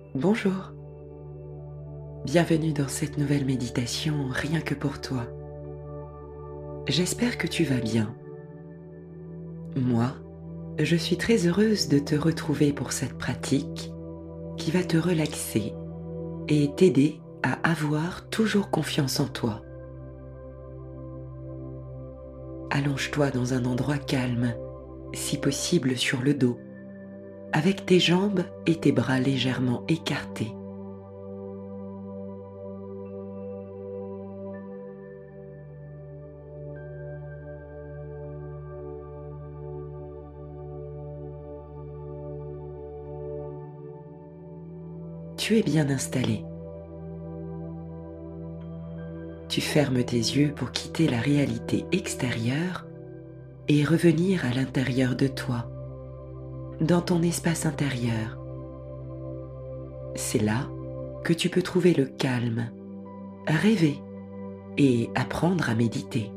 Bonjour, bienvenue dans cette nouvelle méditation rien que pour toi. J'espère que tu vas bien. Moi, je suis très heureuse de te retrouver pour cette pratique qui va te relaxer et t'aider à avoir toujours confiance en toi. Allonge-toi dans un endroit calme, si possible sur le dos, avec tes jambes et tes bras légèrement écartés. Tu es bien installé. Tu fermes tes yeux pour quitter la réalité extérieure et revenir à l'intérieur de toi, dans ton espace intérieur. C'est là que tu peux trouver le calme, rêver et apprendre à méditer.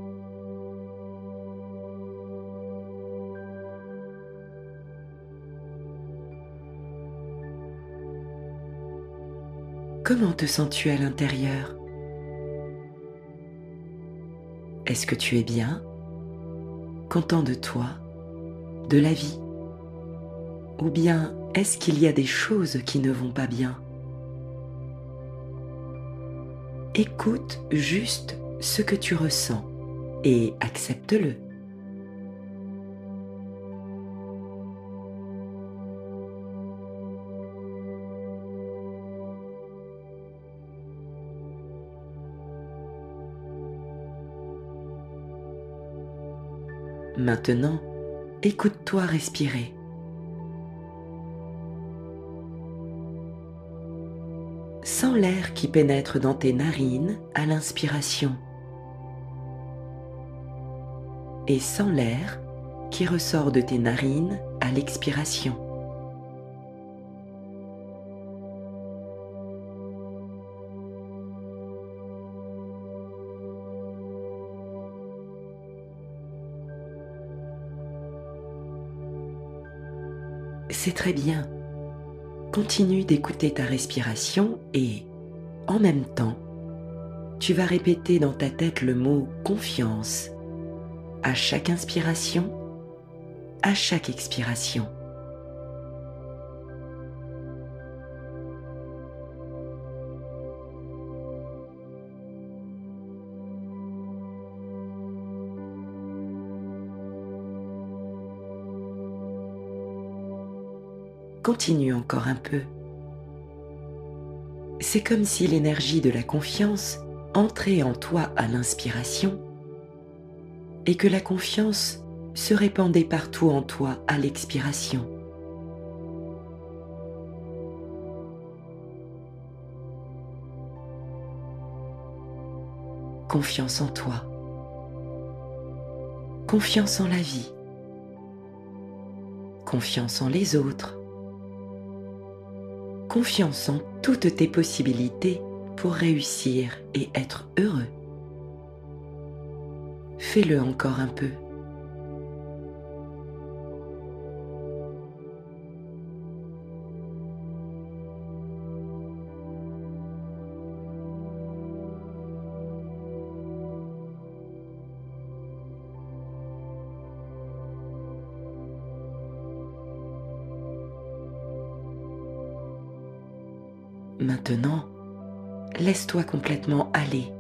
Comment te sens-tu à l'intérieur? Est-ce que tu es bien, content de toi, de la vie? Ou bien est-ce qu'il y a des choses qui ne vont pas bien? Écoute juste ce que tu ressens et accepte-le. Maintenant, écoute-toi respirer. Sens l'air qui pénètre dans tes narines à l'inspiration et sens l'air qui ressort de tes narines à l'expiration. C'est très bien. Continue d'écouter ta respiration et, en même temps, tu vas répéter dans ta tête le mot confiance à chaque inspiration, à chaque expiration. Continue encore un peu. C'est comme si l'énergie de la confiance entrait en toi à l'inspiration et que la confiance se répandait partout en toi à l'expiration. Confiance en toi, confiance en la vie, confiance en les autres, confiance en toutes tes possibilités pour réussir et être heureux. Fais-le encore un peu. Maintenant, laisse-toi complètement aller.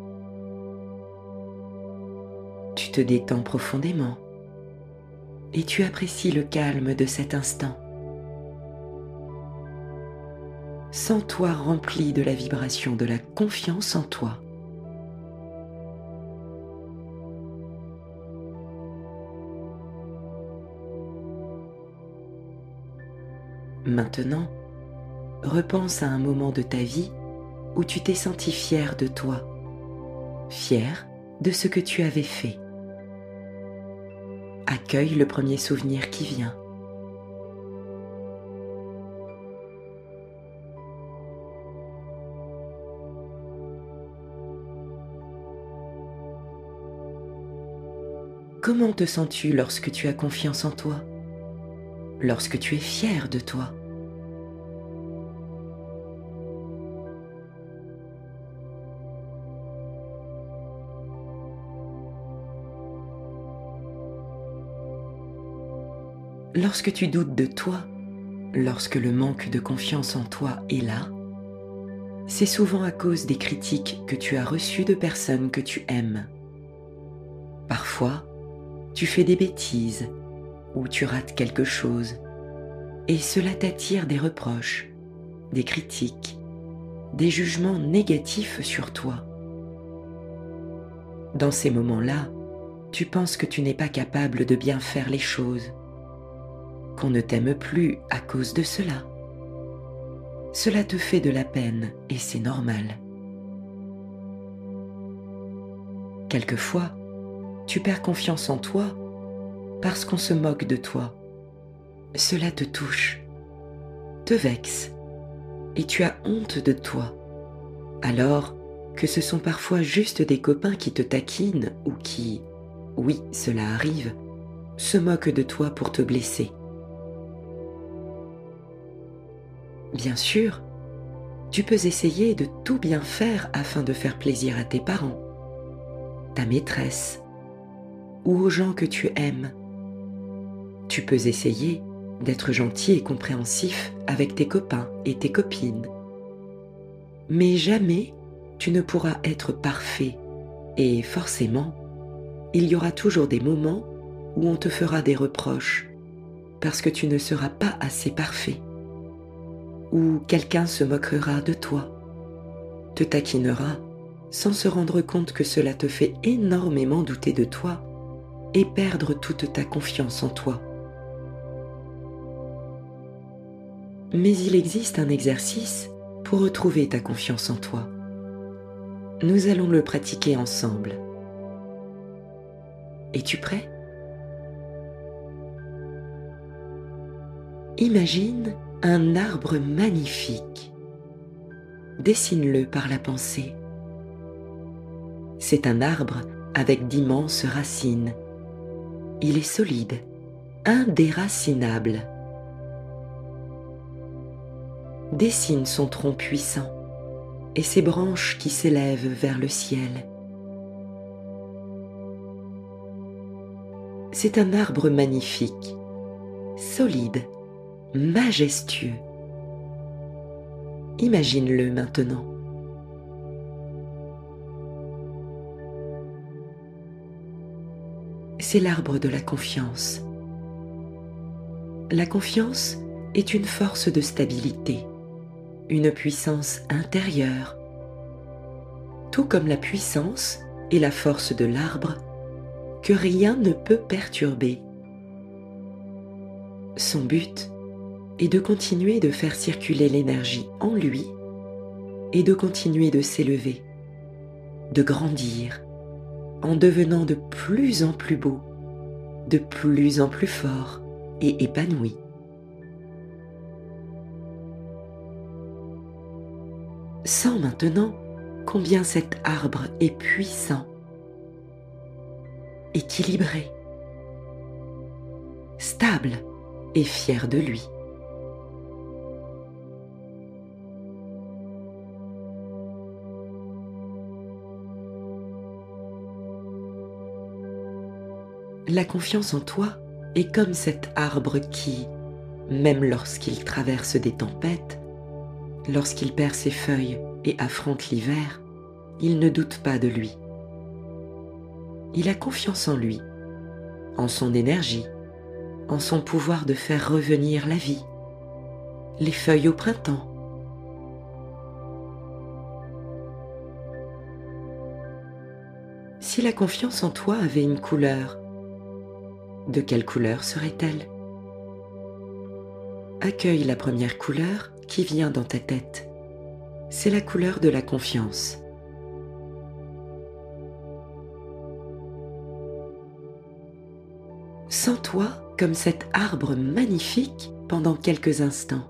Tu te détends profondément et tu apprécies le calme de cet instant. Sens-toi rempli de la vibration de la confiance en toi. Maintenant, repense à un moment de ta vie où tu t'es senti fier de toi, fier de ce que tu avais fait. Accueille le premier souvenir qui vient. Comment te sens-tu lorsque tu as confiance en toi? Lorsque tu es fier de toi? Lorsque tu doutes de toi, lorsque le manque de confiance en toi est là, c'est souvent à cause des critiques que tu as reçues de personnes que tu aimes. Parfois, tu fais des bêtises ou tu rates quelque chose et cela t'attire des reproches, des critiques, des jugements négatifs sur toi. Dans ces moments-là, tu penses que tu n'es pas capable de bien faire les choses, qu'on ne t'aime plus à cause de cela. Cela te fait de la peine et c'est normal. Quelquefois, tu perds confiance en toi parce qu'on se moque de toi. Cela te touche, te vexe et tu as honte de toi, alors que ce sont parfois juste des copains qui te taquinent ou qui, oui, cela arrive, se moquent de toi pour te blesser. Bien sûr, tu peux essayer de tout bien faire afin de faire plaisir à tes parents, ta maîtresse ou aux gens que tu aimes. Tu peux essayer d'être gentil et compréhensif avec tes copains et tes copines. Mais jamais tu ne pourras être parfait et forcément, il y aura toujours des moments où on te fera des reproches parce que tu ne seras pas assez parfait. Ou quelqu'un se moquera de toi, te taquinera sans se rendre compte que cela te fait énormément douter de toi et perdre toute ta confiance en toi. Mais il existe un exercice pour retrouver ta confiance en toi. Nous allons le pratiquer ensemble. Es-tu prêt? Imagine un arbre magnifique. Dessine-le par la pensée. C'est un arbre avec d'immenses racines. Il est solide, indéracinable. Dessine son tronc puissant et ses branches qui s'élèvent vers le ciel. C'est un arbre magnifique, solide, majestueux. Imagine-le maintenant. C'est l'arbre de la confiance. La confiance est une force de stabilité, une puissance intérieure. Tout comme la puissance et la force de l'arbre, que rien ne peut perturber. Son but est de continuer de faire circuler l'énergie en lui et de continuer de s'élever, de grandir, en devenant de plus en plus beau, de plus en plus fort et épanoui. Sens maintenant combien cet arbre est puissant, équilibré, stable et fier de lui. La confiance en toi est comme cet arbre qui, même lorsqu'il traverse des tempêtes, lorsqu'il perd ses feuilles et affronte l'hiver, il ne doute pas de lui. Il a confiance en lui, en son énergie, en son pouvoir de faire revenir la vie, les feuilles au printemps. Si la confiance en toi avait une couleur, de quelle couleur serait-elle? Accueille la première couleur qui vient dans ta tête. C'est la couleur de la confiance. Sens-toi comme cet arbre magnifique pendant quelques instants.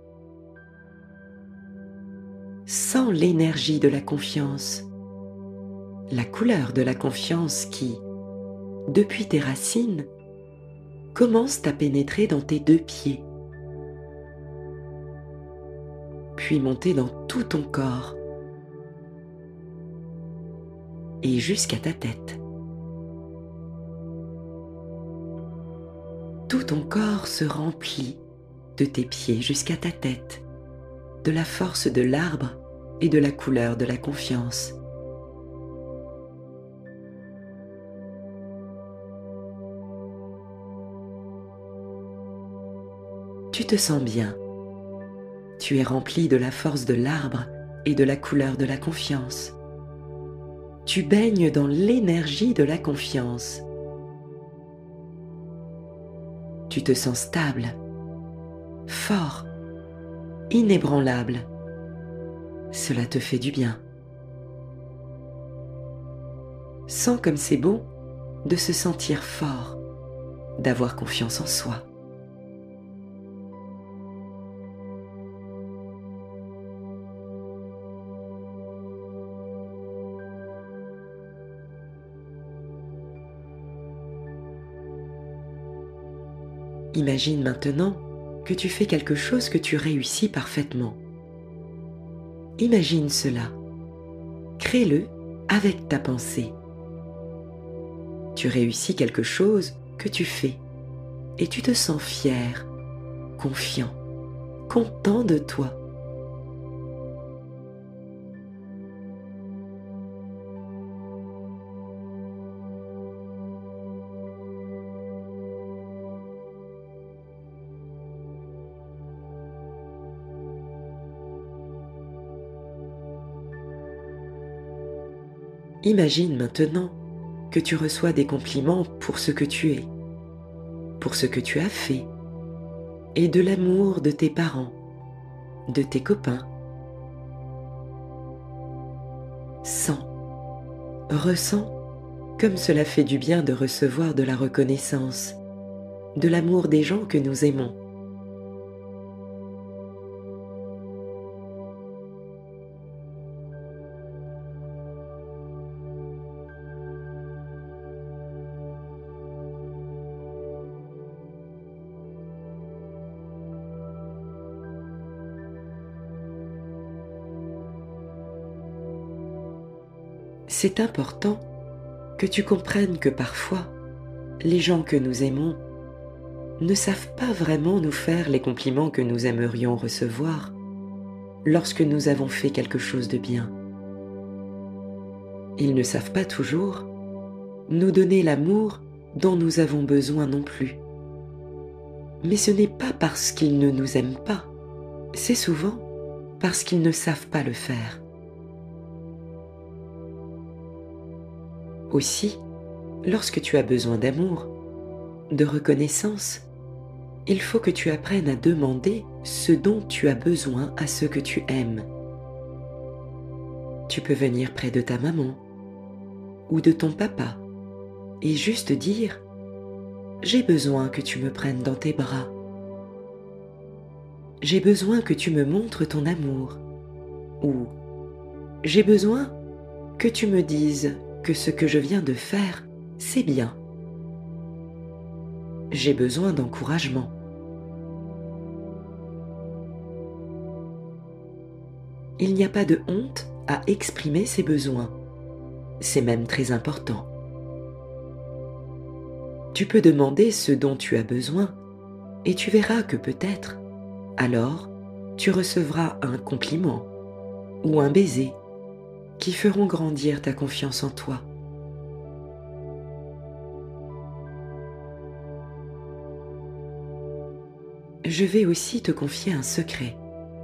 Sens l'énergie de la confiance, la couleur de la confiance qui, depuis tes racines, commence à pénétrer dans tes deux pieds, puis monter dans tout ton corps et jusqu'à ta tête. tout ton corps se remplit, de tes pieds jusqu'à ta tête, de la force de l'arbre et de la couleur de la confiance. Tu te sens bien. Tu es rempli de la force de l'arbre et de la couleur de la confiance. Tu baignes dans l'énergie de la confiance. Tu te sens stable, fort, inébranlable. Cela te fait du bien. Sens comme c'est bon de se sentir fort, d'avoir confiance en soi. Imagine maintenant que tu fais quelque chose que tu réussis parfaitement. Imagine cela. Crée-le avec ta pensée. Tu réussis quelque chose que tu fais et tu te sens fier, confiant, content de toi. Imagine maintenant que tu reçois des compliments pour ce que tu es, pour ce que tu as fait, et de l'amour de tes parents, de tes copains. Sens, ressens comme cela fait du bien de recevoir de la reconnaissance, de l'amour des gens que nous aimons. C'est important que tu comprennes que parfois, les gens que nous aimons ne savent pas vraiment nous faire les compliments que nous aimerions recevoir lorsque nous avons fait quelque chose de bien. Ils ne savent pas toujours nous donner l'amour dont nous avons besoin non plus. Mais ce n'est pas parce qu'ils ne nous aiment pas, c'est souvent parce qu'ils ne savent pas le faire. Aussi, lorsque tu as besoin d'amour, de reconnaissance, il faut que tu apprennes à demander ce dont tu as besoin à ceux que tu aimes. Tu peux venir près de ta maman ou de ton papa et juste dire « J'ai besoin que tu me prennes dans tes bras. J'ai besoin que tu me montres ton amour. » Ou « J'ai besoin que tu me dises que ce que je viens de faire, c'est bien. J'ai besoin d'encouragement. » Il n'y a pas de honte à exprimer ses besoins. C'est même très important. Tu peux demander ce dont tu as besoin et tu verras que peut-être, alors, tu recevras un compliment ou un baiser qui feront grandir ta confiance en toi. Je vais aussi te confier un secret.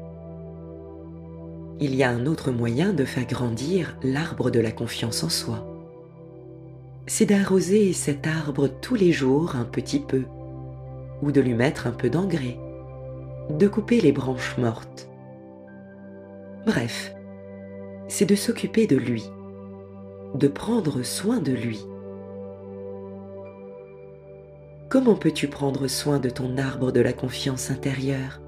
Il y a un autre moyen de faire grandir l'arbre de la confiance en soi. C'est d'arroser cet arbre tous les jours un petit peu, ou de lui mettre un peu d'engrais, de couper les branches mortes. Bref, c'est de s'occuper de lui, de prendre soin de lui. Comment peux-tu prendre soin de ton arbre de la confiance intérieure?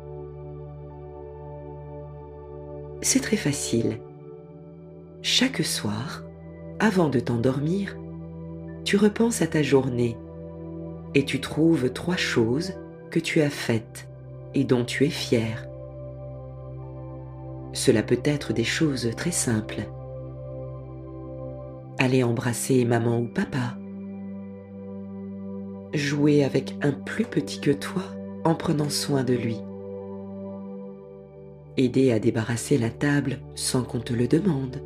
C'est très facile. Chaque soir, avant de t'endormir, tu repenses à ta journée et tu trouves 3 choses que tu as faites et dont tu es fier. Cela peut être des choses très simples. Aller embrasser maman ou papa, Jouer avec un plus petit que toi en prenant soin de lui. Aider à débarrasser la table sans qu'on te le demande.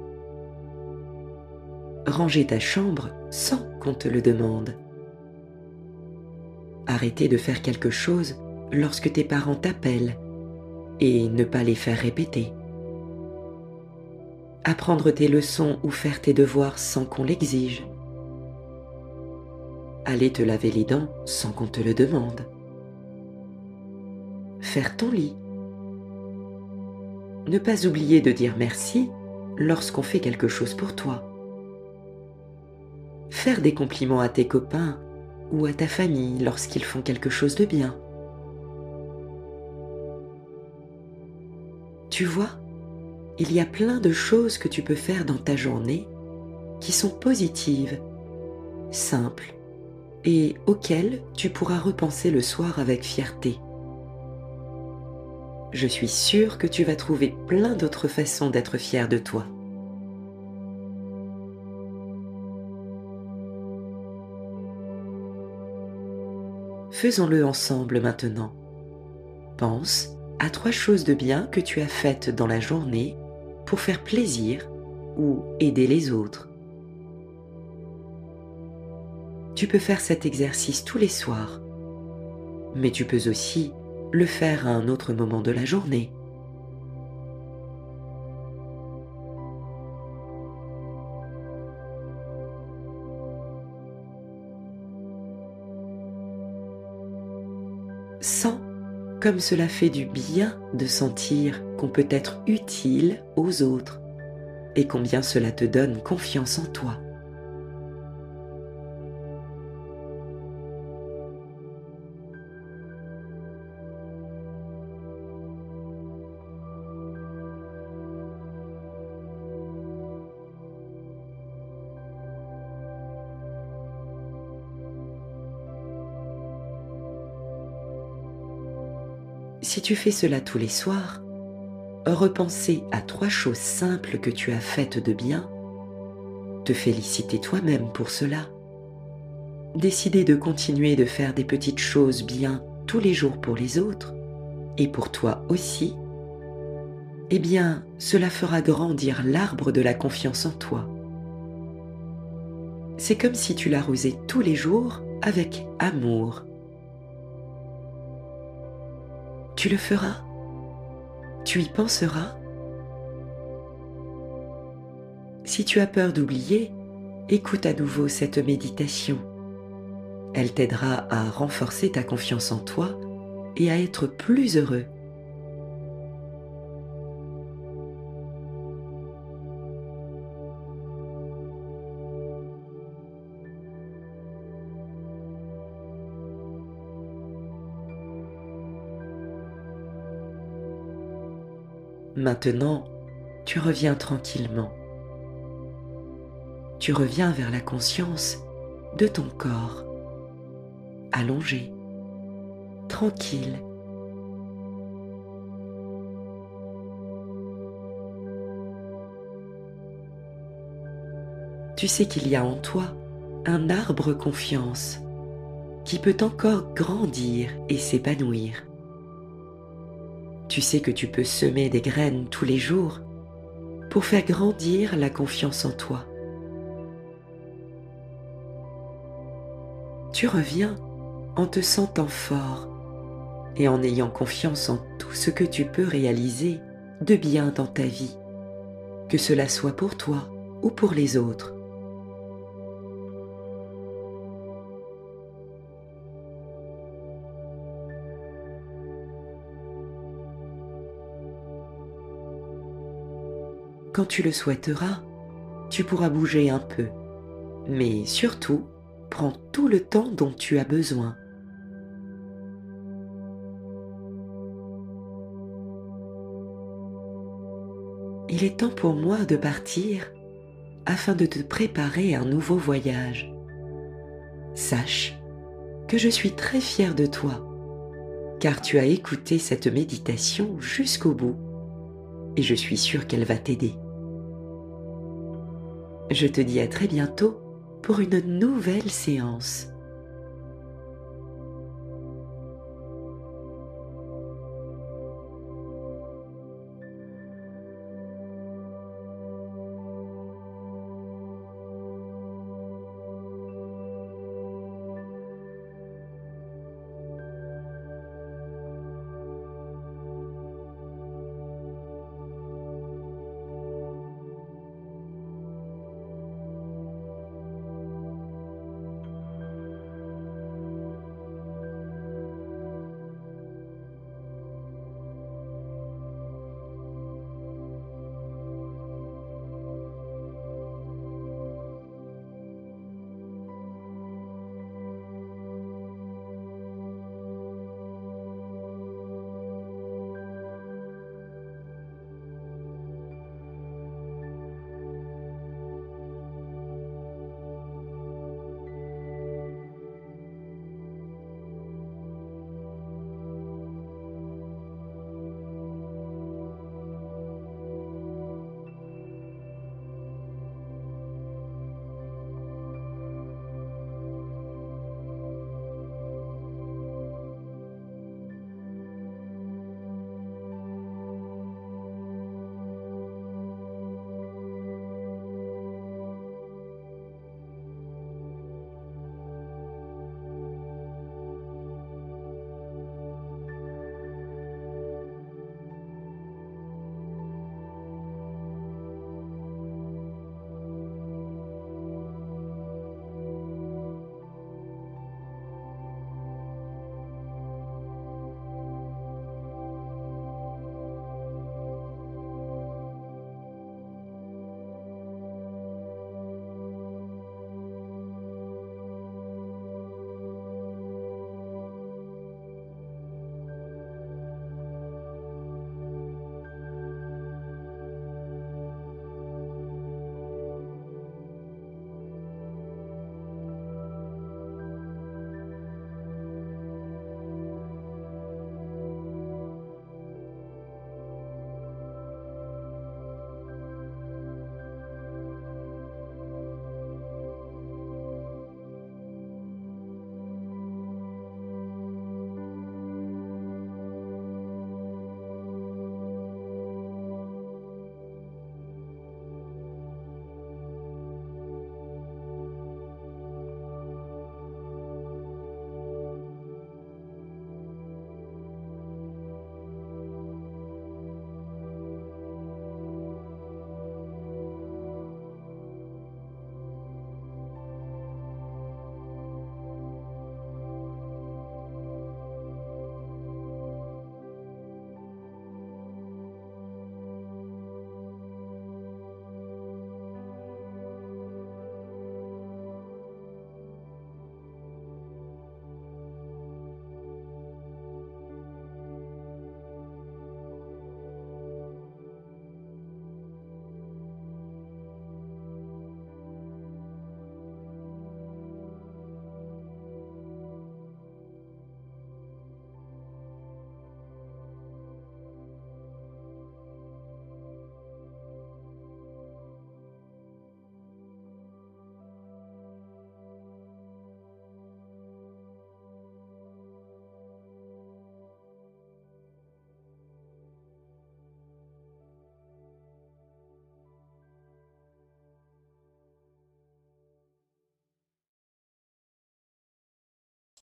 Ranger ta chambre sans qu'on te le demande. Arrêter de faire quelque chose lorsque tes parents t'appellent et ne pas les faire répéter. Apprendre tes leçons ou faire tes devoirs sans qu'on l'exige. Aller te laver les dents sans qu'on te le demande. Faire ton lit. Ne pas oublier de dire merci lorsqu'on fait quelque chose pour toi. Faire des compliments à tes copains ou à ta famille lorsqu'ils font quelque chose de bien. Tu vois, il y a plein de choses que tu peux faire dans ta journée qui sont positives, simples et auxquelles tu pourras repenser le soir avec fierté. Je suis sûre que tu vas trouver plein d'autres façons d'être fier de toi. Faisons-le ensemble maintenant. Pense à 3 choses de bien que tu as faites dans la journée pour faire plaisir ou aider les autres. Tu peux faire cet exercice tous les soirs, mais tu peux aussi le faire à un autre moment de la journée. Sens comme cela fait du bien de sentir qu'on peut être utile aux autres et combien cela te donne confiance en toi. Si tu fais cela tous les soirs, repenser à 3 choses simples que tu as faites de bien, te féliciter toi-même pour cela, décider de continuer de faire des petites choses bien tous les jours pour les autres et pour toi aussi, eh bien, cela fera grandir l'arbre de la confiance en toi. C'est comme si tu l'arrosais tous les jours avec amour. Tu le feras? Tu y penseras? Si tu as peur d'oublier, écoute à nouveau cette méditation. Elle t'aidera à renforcer ta confiance en toi et à être plus heureux. Maintenant, tu reviens tranquillement. Tu reviens vers la conscience de ton corps, allongé, tranquille. Tu sais qu'il y a en toi un arbre confiance qui peut encore grandir et s'épanouir. Tu sais que tu peux semer des graines tous les jours pour faire grandir la confiance en toi. Tu reviens en te sentant fort et en ayant confiance en tout ce que tu peux réaliser de bien dans ta vie, que cela soit pour toi ou pour les autres. Quand tu le souhaiteras, tu pourras bouger un peu, mais surtout, prends tout le temps dont tu as besoin. Il est temps pour moi de partir afin de te préparer un nouveau voyage. Sache que je suis très fière de toi, car tu as écouté cette méditation jusqu'au bout, et je suis sûre qu'elle va t'aider. Je te dis à très bientôt pour une nouvelle séance.